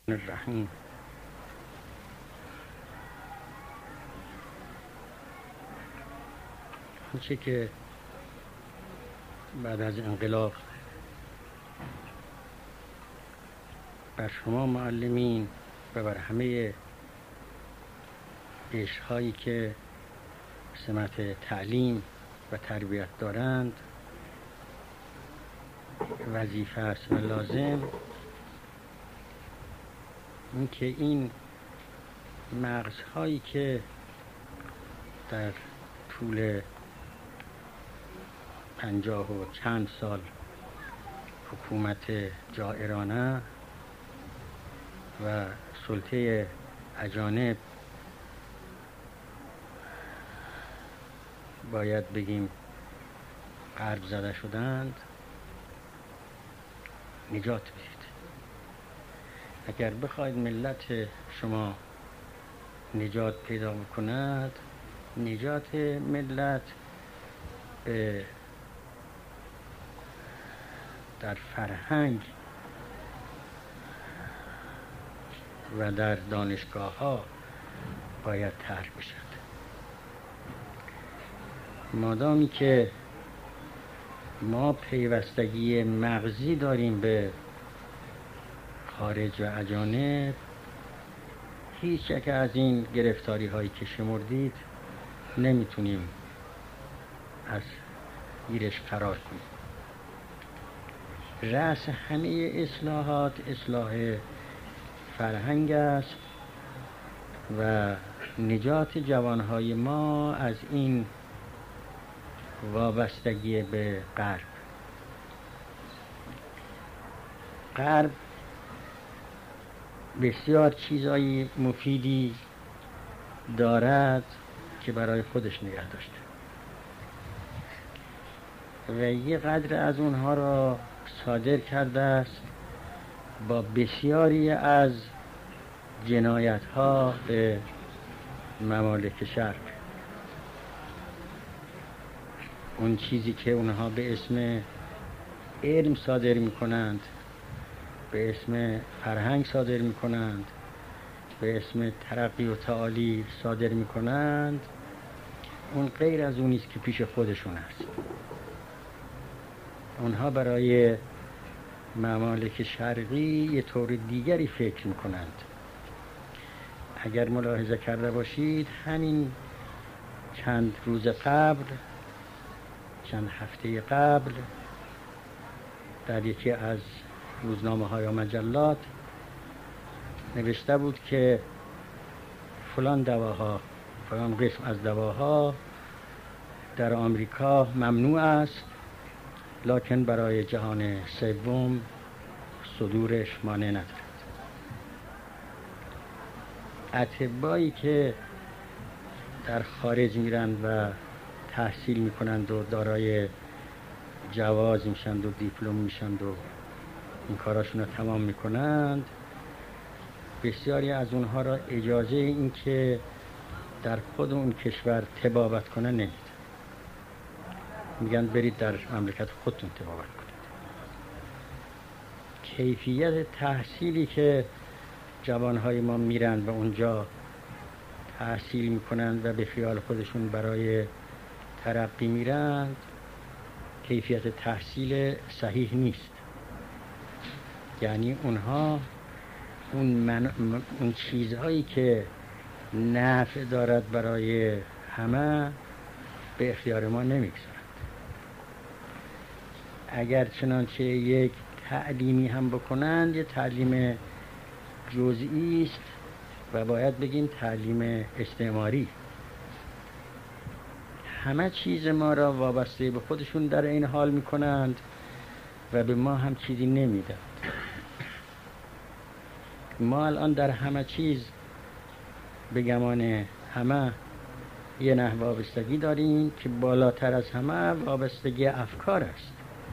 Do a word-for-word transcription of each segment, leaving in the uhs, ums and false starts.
الرحیم. آنچه که بعد از انقلاب بر شما معلمین و بر همه عشق‌هایی که سمت تعلیم و تربیت دارند وظیفه است و لازم این که این مغزهایی که در طول پنجاه و چند سال حکومت جائرانه و سلطه اجانب باید بگیم غرب زده شدند نجات بدید. اگر بخواید ملت شما نجات پیدا بکند، نجات ملت به در فرهنگ و در دانشگاه ها باید طرح بشد. مادامی که ما پیوستگی مغزی داریم به خارج و اجانب، هیچ یک از این گرفتاری هایی که شمردید نمیتونیم از گیرش فرار کنیم. رأس همه اصلاحات اصلاح فرهنگ است و نجات جوانهای ما از این وابستگی به غرب. غرب بسیار چیزای مفیدی دارد که برای خودش نگه داشته و یه قدر از اونها را صادر کرده است با بسیاری از جنایت ها به ممالک شرق. اون چیزی که اونها به اسم علم صادر می کنند، به اسم فرهنگ صادر می کنند، به اسم ترقی و تعالی صادر می کنند، اون غیر از اون نیست که پیش خودشون است. اونها برای ممالک شرقی یه طور دیگری فکر می کنند. اگر ملاحظه کرده باشید همین چند روز قبل، چند هفته قبل، در یکی از روزنامه های و مجلات نوشته بود که فلان دواها، فلان قسم از دواها در آمریکا ممنوع است، لکن برای جهان سوم صدورش مانع ندارد. اطبایی که در خارج میرند و تحصیل میکنند و دارای جواز میشند و دیپلم میشند و این کاراشون رو تمام میکنند، بسیاری از اونها را اجازه این که در خود اون کشور طبابت کنن نمیدن. میگن برید در مملکت خودتون طبابت کنید. کیفیت تحصیلی که جوانهای ما میرن و اونجا تحصیل میکنن و به خیال خودشون برای ترقی میرند، کیفیت تحصیل صحیح نیست. یعنی اونها اون, من... اون چیزهایی که نفع دارد برای همه به اختیار ما نمیگذارند. اگر چنانچه یک تعلیمی هم بکنند، یه تعلیم جزئی است و باید بگیم تعلیم استعماری. همه چیز ما را وابسته به خودشون در این حال میکنند و به ما هم چیزی نمیدند. ما الان در همه چیز به گمان همه یه نحو وابستگی داریم که بالاتر از همه وابستگی افکار است.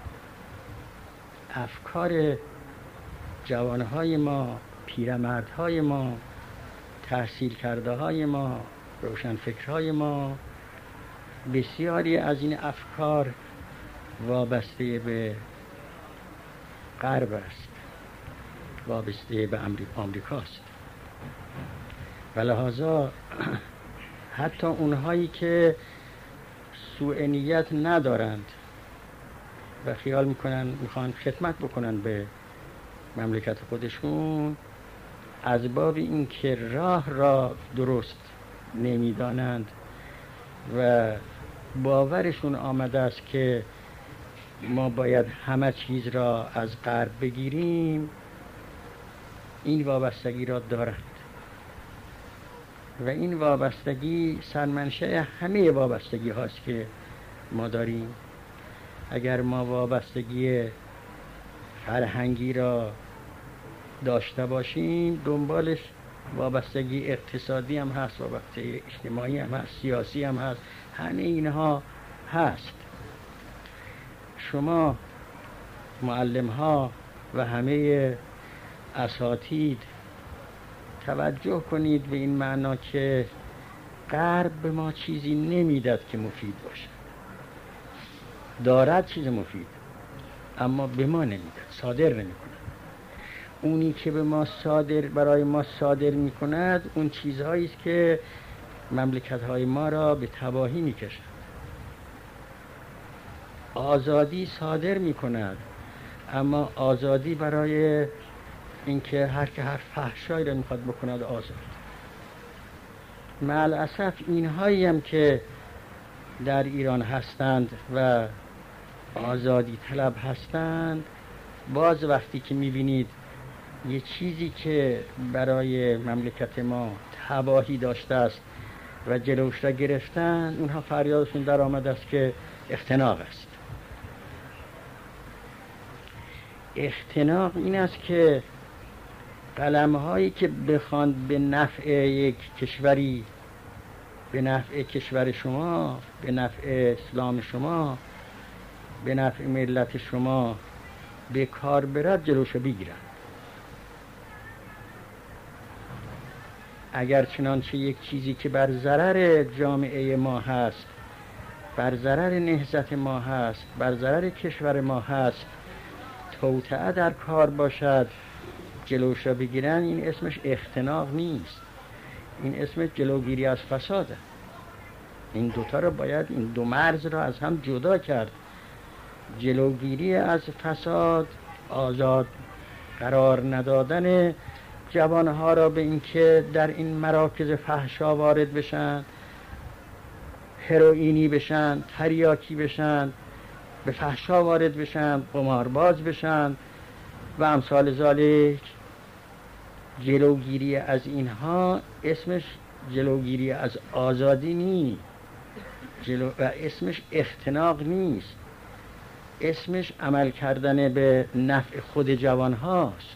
افکار جوانهای ما، پیرمردهای ما، تحصیل کرده های ما، روشنفکرهای ما، بسیاری از این افکار وابسته به غرب است وابسته به آمریکاست و لحاظا حتی اونهایی که سوء نیت ندارند و خیال میکنن میخوان خدمت بکنن به مملکت خودشون، از باب این که راه را درست نمیدانند و باورشون آمده است که ما باید همه چیز را از غرب بگیریم، این وابستگی را دارند و این وابستگی سرمنشأ همه وابستگی هاست که ما داریم. اگر ما وابستگی فرهنگی را داشته باشیم، دنبالش وابستگی اقتصادی هم هست، وابستگی اجتماعی هم هست، سیاسی هم هست، همه اینها هست. شما معلم ها و همه اساتید توجه کنید به این معنا که غرب به ما چیزی نمیداد که مفید باشه. دارد چیز مفید اما به ما نمیداد، صادر نمیکنه. اونی که به ما صادر برای ما صادر میکند اون چیزهایی است که مملکت های ما را به تباهی میکشد. آزادی صادر میکند اما آزادی برای اینکه هر که هر فحشایی را میخواد بکند آزاد. مع الاسف اینهایی هم که در ایران هستند و آزادی طلب هستند، باز وقتی که میبینید یه چیزی که برای مملکت ما تباهی داشته است و جلوش را گرفتن، اونها فریادشون در آمده است که اختناق است. اختناق این است که قلم هایی که بخواند به نفع یک کشوری، به نفع کشور شما، به نفع اسلام شما، به نفع ملت شما به کار برد، جلوش بگیرن. اگر چنانچه یک چیزی که بر ضرر جامعه ما هست، بر ضرر نهضت ما هست، بر ضرر کشور ما هست، توطئه در کار باشد، جلوش را بگیرن، این اسمش اختناق نیست، این اسمش جلوگیری از فساده. این دوتا را باید، این دو مرز را از هم جدا کرد. جلوگیری از فساد، آزاد قرار ندادن جوانها را به اینکه در این مراکز فحشا وارد بشن، هروئینی بشن، تریاکی بشن، به فحشا وارد بشن، قمارباز بشن و امثال ذالک. جلوگیری از اینها اسمش جلوگیری از آزادی نیست، جلو و اسمش اختناق نیست، اسمش عمل کردن به نفع خود جوان هاست.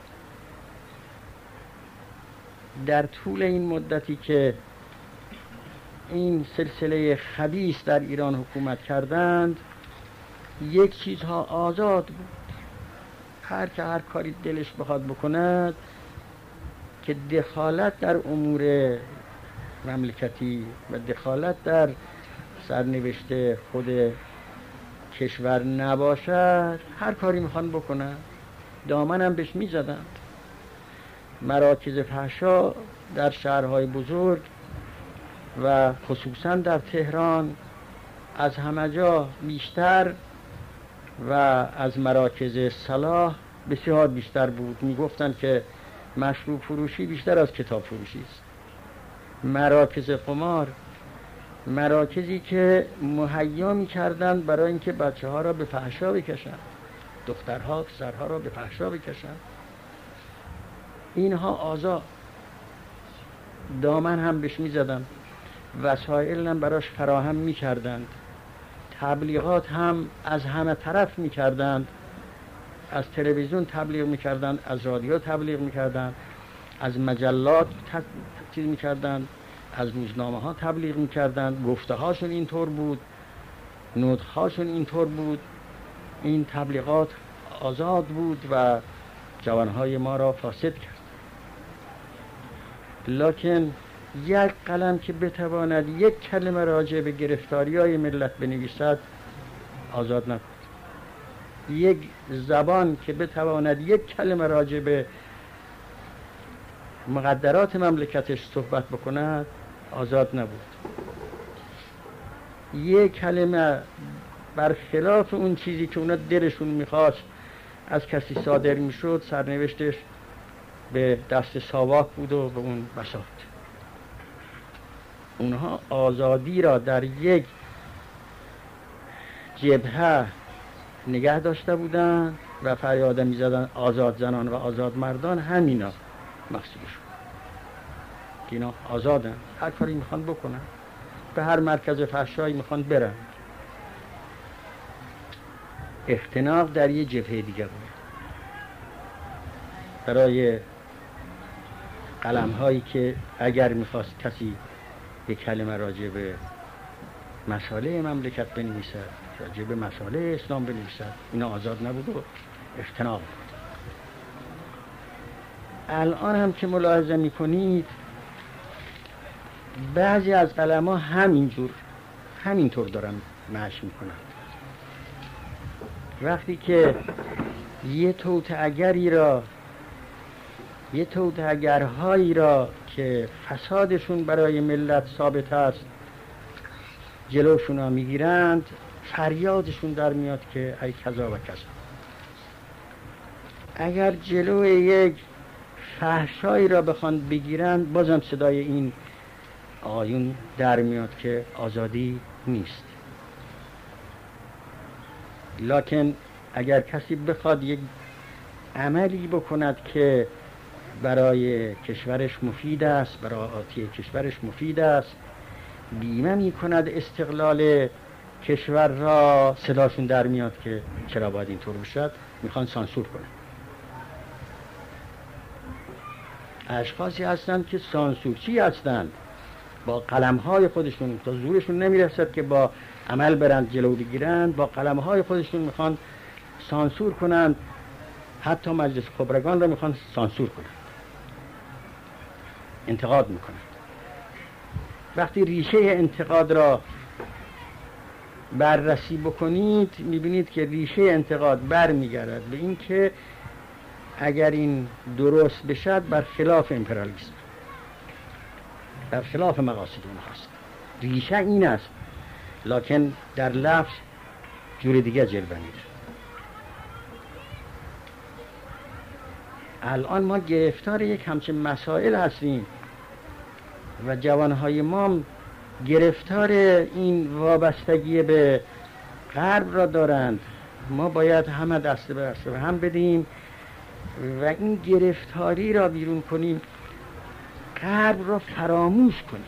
در طول این مدتی که این سلسله خبیث در ایران حکومت کردند، یک چیزها آزاد بود، هر که هر کاری دلش بخواد بکند، که دخالت در امور مملکتی و دخالت در سرنوشت خود کشور نباشد، هر کاری میخوان بکنن. دامن هم بهش میزدند. مراکز فحشا در شهرهای بزرگ و خصوصا در تهران از همه جا بیشتر و از مراکز صلاح بسیار بیشتر بود. میگفتند که مشروب فروشی بیشتر از کتاب فروشی است. مراکز قمار، مراکزی که مهیا می‌کردند برای اینکه بچه ها را به فحشا بکشند، دخترها پسرها را به فحشا بکشند. اینها آزاد، دامن هم بهش می‌زدند، وسایل هم براش فراهم می‌کردند، تبلیغات هم از همه طرف می‌کردند، از تلویزیون تبلیغ می‌کردند، از رادیو تبلیغ می‌کردند، از مجلات چیز می‌کردند، از روزنامه‌ها تبلیغ می‌کردند. گفته‌هاشون اینطور بود، نطق‌هاشون اینطور بود. این تبلیغات آزاد بود و جوانهای ما را فاسد کرد. لکن یک قلم که بتواند یک کلمه راجع به گرفتاری‌های ملت بنویسد، آزاد نبود. یک زبان که بتواند یک کلمه راجع به مقدرات مملکتش صحبت بکند آزاد نبود. یک کلمه برخلاف اون چیزی که اونا دلشون میخواست از کسی صادر میشد، سرنوشتش به دست ساواک بود و به اون بساط. اونها آزادی را در یک جبهه نگه داشته بودند و فریاد میزدن آزاد زنان و آزاد مردان، همینا مقصودشون که اینا آزادن، هر کاری میخوان بکنن، به هر مرکز فحشایی میخوان برن. اختناق در یه جبهه دیگه بود. برای قلم هایی که اگر میخواست کسی یک کلمه راجع به مسائل مملکت بنویسد، راجع به مسائل اسلام بنویسد، اینا آزاد نبود و اختناق بود. الان هم که ملاحظه میکنید بعضی از قلم ها همینجور همینطور دارن مشی میکنن. وقتی که یه توطئه‌گری را یه توطئه‌گرهایی را که فسادشون برای ملت ثابت است جلوشون ها میگیرند، فریادشون در میاد که ای کذا و کذا. اگر جلو یک فحشایی را بخوان بگیرند، بازم صدای این آیون در میاد که آزادی نیست. لکن اگر کسی بخواد یک عملی بکند که برای کشورش مفید است، برای آتی کشورش مفید است، بیمه می کند استقلال کشور را، صداشون در میاد که چرا باید اینطور بشد، میخوان سانسور کنند. اشخاصی هستند که سانسورچی هستند، با قلمهای خودشون، تا زورشون نمیرسد که با عمل برند جلو بگیرند، با قلمهای خودشون میخوان سانسور کنند، حتی مجلس خبرگان را میخوان سانسور کنند، انتقاد میکنند. وقتی ریشه انتقاد را بررسی بکنید میبینید که ریشه انتقاد برمیگردد به این که اگر این درست بشد بر خلاف امپریالیسم، بر خلاف مقاصد اونهاست. ریشه این است، لکن در لفظ جور دیگه جلوه میده. الان ما گرفتار یک همچین مسائل هستیم و جوانهای ما گرفتار این وابستگی به غرب را دارند. ما باید همه دست به دست هم بدیم و این گرفتاری را بیرون کنیم، غرب را فراموش کنیم.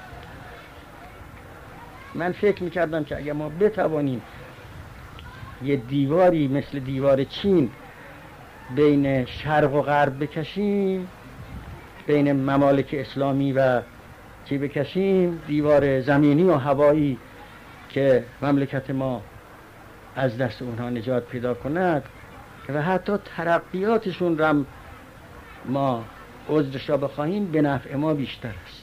من فکر میکردم که اگر ما بتوانیم یه دیواری مثل دیوار چین بین شرق و غرب بکشیم، بین ممالک اسلامی و چی بکشیم، دیوار زمینی و هوایی که مملکت ما از دست اونها نجات پیدا کند و حتی ترقیاتشون را ما عذرش را بخواهیم، به نفع ما بیشتر است.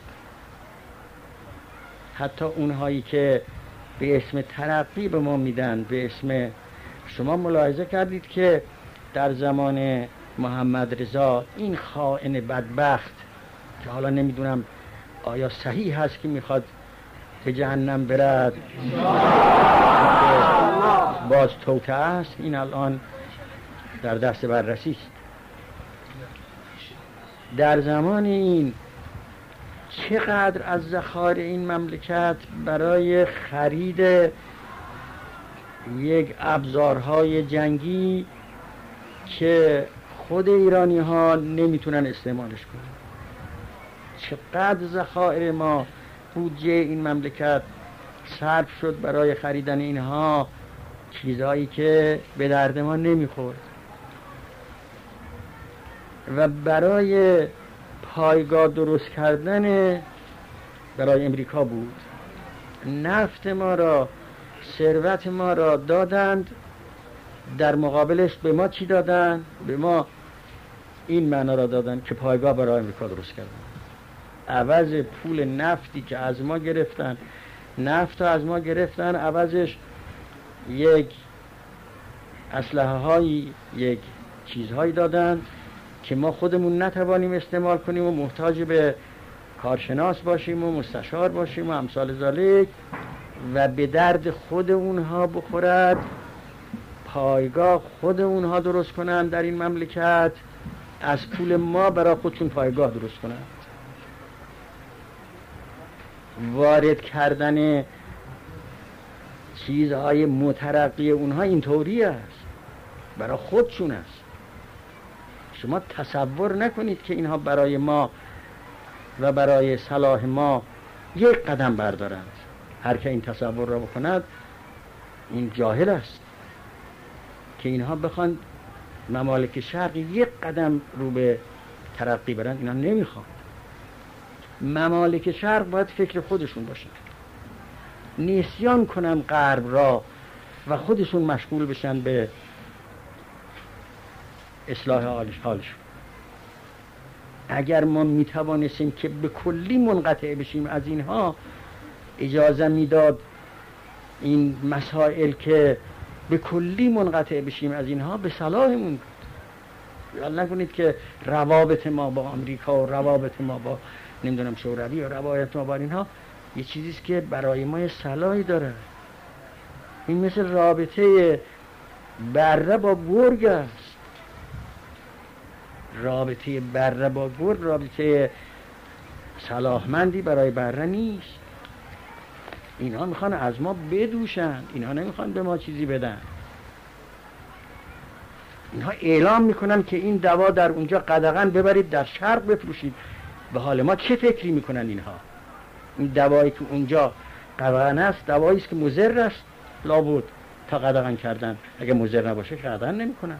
حتی اونهایی که به اسم ترقی به ما میدن، به اسم، شما ملاحظه کردید که در زمان محمد رضا این خائن بدبخت که حالا نمیدونم آیا صحیح هست که میخواد به جهنم برد، باز توطئه است، این الان در دست بررسی است. در زمان این چقدر از ذخایر این مملکت برای خرید یک ابزارهای جنگی که خود ایرانی ها نمیتونن استعمالش کنن، چقدر ذخایر ما، بودجه این مملکت صرف شد برای خریدن اینها، چیزایی که به درد ما نمیخورد. و برای پایگاه درست کردن برای امریکا بود. نفت ما را، ثروت ما را دادند، در مقابلش به ما چی دادن؟ به ما این معنا را دادن که پایگاه برای امریکا درست کردن. عوض پول نفتی که از ما گرفتن، نفت از ما گرفتن، عوضش یک اسلحه های یک چیزهایی دادن که ما خودمون نتوانیم استعمال کنیم و محتاج به کارشناس باشیم و مستشار باشیم و امثال ذالک و به درد خود اونها بخورد، پایگاه خود اونها درست کنند در این مملکت، از پول ما برای خودشون پایگاه درست کنند. وارد کردن چیزهای مترقی اونها اینطوری است، برای خودشون است. شما تصور نکنید که اینها برای ما و برای صلاح ما یک قدم بردارند. هر که این تصور را بکند این جاهل است که اینها بخوان ممالک شرق یک قدم رو به ترقی برند. اینا نمیخوان. ممالک شرق باید فکر خودشون باشن، نسیان کنن غرب را و خودشون مشغول بشن به اصلاح حالشون. اگر ما میتوانستیم که به کلی منقطع بشیم از اینها، اجازه میداد این مسائل که به کلی منقطع بشیم از اینها به صلاحمون. یاد نکنید که روابط ما با آمریکا و روابط ما با نمیدونم شوروی و روابط ما با اینها یه چیزیست که برای ما یه صلاحی داره. این مثل رابطه بره با گرگ است. رابطه بره با گرگ رابطه صلاحمندی برای بره نیست. اینها میخوان از ما بدوشن، اینها نمیخوان به ما چیزی بدن. اینها اعلام میکنن که این دوا در اونجا قدغن ببرید در شرق بفروشید. به حال ما چه فکری میکنن اینها؟ این دوایی که اونجا قدغن است دوایی است که مضر است لابد تا قدغن کردن. اگه مضر نباشه که قدغن نمیکنن.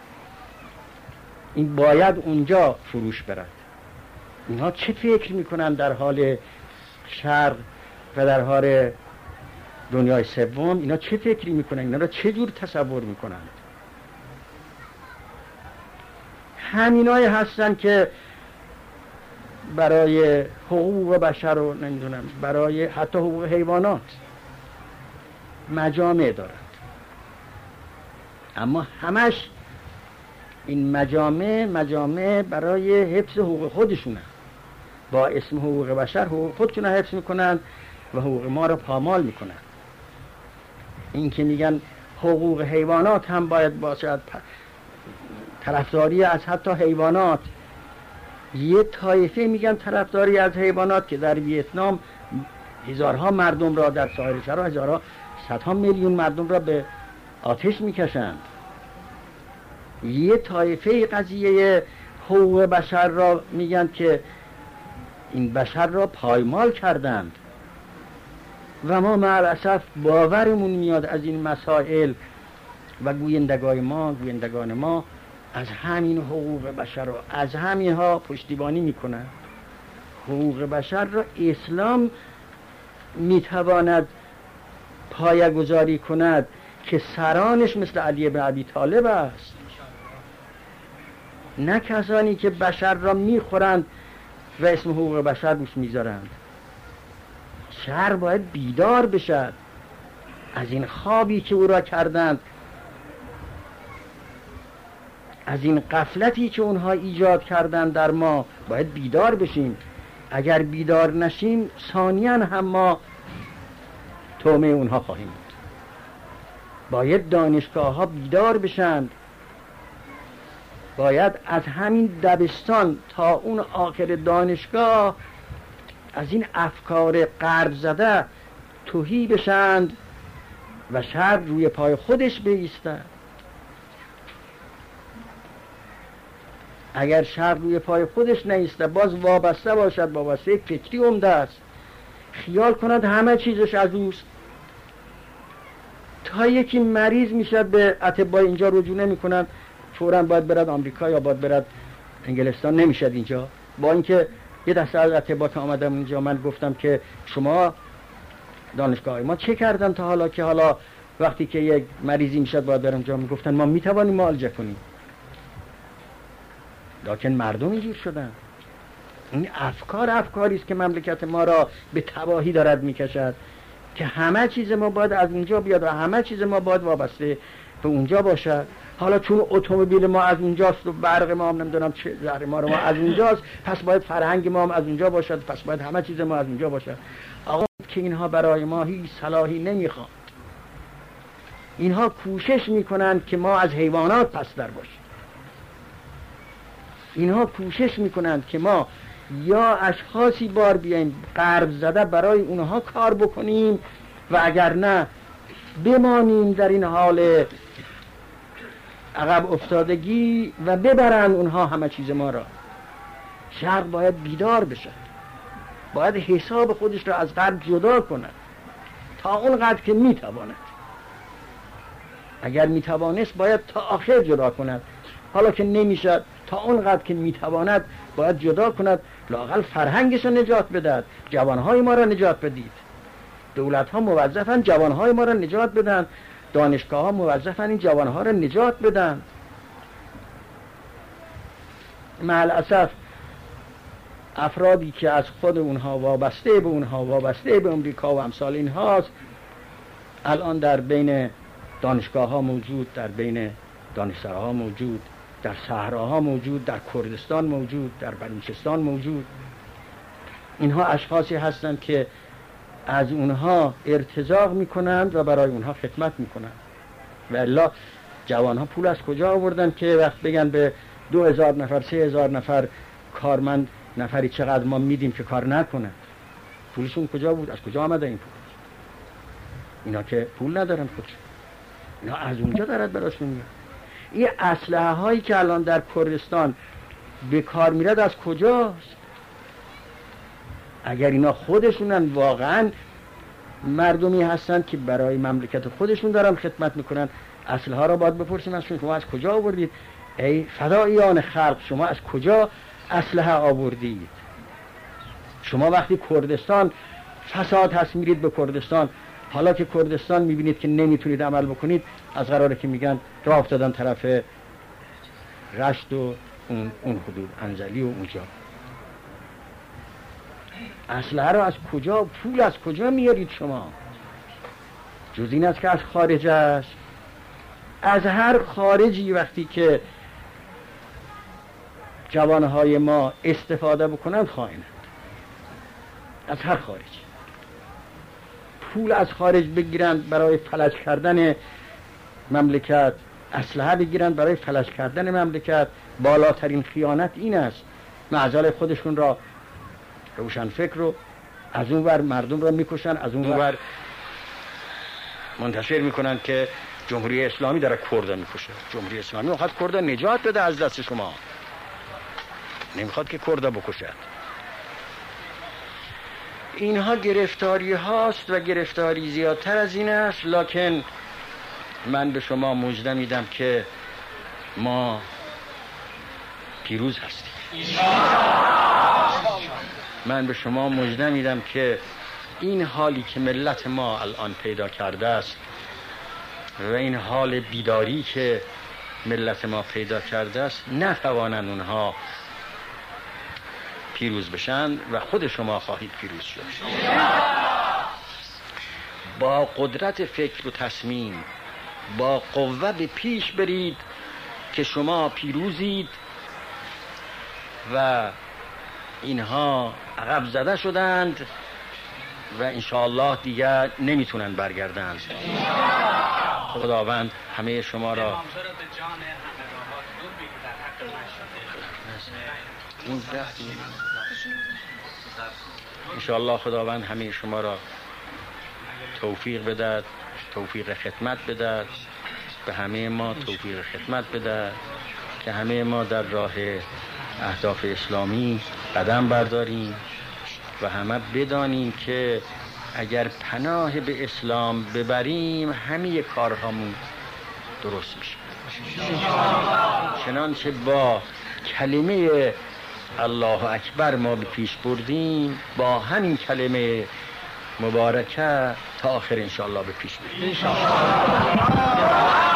این باید اونجا فروش برد. اینها چه فکر میکنن در حال شرق و در حال دنیای سوم؟ اینا چه فکری میکنن؟ اینا را چه جور تصور میکنن؟ همینای هستن که برای حقوق بشر و نمیدونم برای حتی حقوق حیوانات مجامع دارند، اما همش این مجامع مجامع برای حفظ حقوق خودشونه. با اسم حقوق بشر حقوق خودشون رو حفظ میکنن و حقوق ما رو پامال میکنن. این که میگن حقوق حیوانات هم باید باشد، طرفداری از حتی حیوانات. یه طایفه میگن طرفداری از حیوانات که در ویتنام هزارها مردم را، در سایر شهرها هزارها صدها میلیون مردم را به آتش میکشند. یه طایفه قضیه حقوق بشر را میگن که این بشر را پایمال کردند و ما معالاسف باورمون میاد از این مسائل و گویندگان ما گویندگان ما از همین حقوق بشر را از همین ها پشتیبانی میکنن. حقوق بشر را اسلام میتواند پایه‌گذاری کند که سرانش مثل علی بن ابی طالب است، نه کسانی که بشر را میخورند و اسم حقوق بشر روش میذارند. شهر باید بیدار بشد از این خوابی که او را کردند، از این غفلتی که اونها ایجاد کردند در ما. باید بیدار بشیم. اگر بیدار نشیم ثانیاً هم ما تومه اونها خواهیم بود. باید دانشگاه ها بیدار بشند. باید از همین دبستان تا اون آخر دانشگاه از این افکار غرب زده تهی بشند و شهر روی پای خودش بایستد. اگر شهر روی پای خودش نیسته، باز وابسته باشد، وابسته فکری عمده است، خیال کند همه چیزش از اوست، تا یکی مریض میشد به اطباء اینجا رجوع نمی کنند، فوراً باید برد آمریکا یا باید برد انگلستان، نمیشد اینجا. با اینکه یه دسته از اطباء که آمدم اینجا من گفتم که شما دانشگاه ما چه کردن تا حالا که حالا وقتی که یک مریضی میشد باید برم اونجا؟ میگفتن ما میتوانیم معالجه کنیم. لکن مردم اینجور شدن. این افکار افکاری است که مملکت ما را به تباهی دارد میکشد، که همه چیز ما باید از اینجا بیاد و همه چیز ما باید وابسته به اونجا باشد. حالا چون اتومبیل ما از اونجاست و برق ما هم نمیدونم چه زهر ما رو ما از اونجاست، پس باید فرهنگ ما هم از اونجا باشد، پس باید همه چیز ما از اونجا باشد. آقا که اینها برای ما هیچ صلاحی نمیخوان. اینها کوشش میکنند که ما از حیوانات پستر باشیم. اینها کوشش میکنند که ما یا اشخاصی بار بیاییم غرب زده برای اونها کار بکنیم و اگر نه بمانیم در این حال عقب افتادگی و ببرن اونها همه چیز ما را. شرق باید بیدار بشه، باید حساب خودش را از غرب جدا کند تا اونقدر که میتواند. اگر میتوانست باید تا آخر جدا کند، حالا که نمیشد تا اونقدر که میتواند باید جدا کند. لااقل فرهنگش را نجات بدهد، جوانهای ما را نجات بدید. دولت ها موظفن جوانهای ما را نجات بدن، دانشگاه ها موظفن این جوانها را نجات بدن. مع الاسف افرادی که از خود اونها وابسته به اونها وابسته به امریکا و امثال اینهاست الان در بین دانشگاه ها موجود، در بین دانشسراها موجود، در صحراها موجود، در کردستان موجود، در بلوچستان موجود. اینها اشخاصی هستند که از اونها ارتزاق میکنند و برای اونها خدمت میکنند. و الا جوان ها پول از کجا آوردن که وقت بگن به دو هزار نفر سه هزار نفر کارمند نفری چقدر ما میدیم که کار نکنه؟ پولشون کجا بود؟ از کجا آمده این پول؟ اینا که پول ندارن خودشون، اینا از اونجا دارد براشون میاد. این اسلحه هایی که الان در کردستان به کار میرد از کجاست؟ اگر اینا خودشونن واقعا مردمی هستن که برای مملکت خودشون دارن خدمت میکنن، اسلحه ها را باید بپرسیم ازشون شما از کجا آوردید؟ ای فداییان خلق، شما از کجا اسلحه آوردید؟ شما وقتی کردستان فساد هست میرید به کردستان، حالا که کردستان میبینید که نمیتونید عمل بکنید، از قراره که میگن راه افتادن طرف رشت و اون, اون حدود انزلی و اونجا. اسلحه رو از کجا، پول از کجا میارید شما؟ جز این است که از خارج است. از هر خارجی وقتی که جوانهای ما استفاده بکنند خائنند. از هر خارج پول از خارج بگیرند برای فلج کردن مملکت، اسلحه بگیرند برای فلج کردن مملکت. بالاترین خیانت این است. معزل خودشون را روشن فکر رو از اون ور مردم را میکشن، از اون ور منتشر میکنن که جمهوری اسلامی داره کرد میکشه. جمهوری اسلامی میخواد کرد نجات بده از دست شما، نمیخواد که کرد بکشد. اینها گرفتاری هاست و گرفتاری زیادتر از این است. لکن من به شما مژده میدم که ما پیروز هستیم. من به شما مژده میدم که این حالی که ملت ما الان پیدا کرده است و این حال بیداری که ملت ما پیدا کرده است نتوانند اونها پیروز بشن و خود شما خواهید پیروز شد. با قدرت فکر و تصمیم، با قوه به پیش برید که شما پیروزید و اینها عقب زده شدند و انشاءالله دیگر نمیتونن برگردند. خداوند همه شما را انشاءالله خداوند همه شما را توفیق بدهد، توفیق خدمت بدهد، به همه ما توفیق خدمت بدهد که همه ما در راه اهداف اسلامی قدم برداریم و همه بدانیم که اگر پناه به اسلام ببریم همه کارهامون درست میشه. چنانچه با کلمه الله اکبر ما به پیش بردیم، با همین کلمه مبارکه تا آخر انشاءالله به پیش بریم.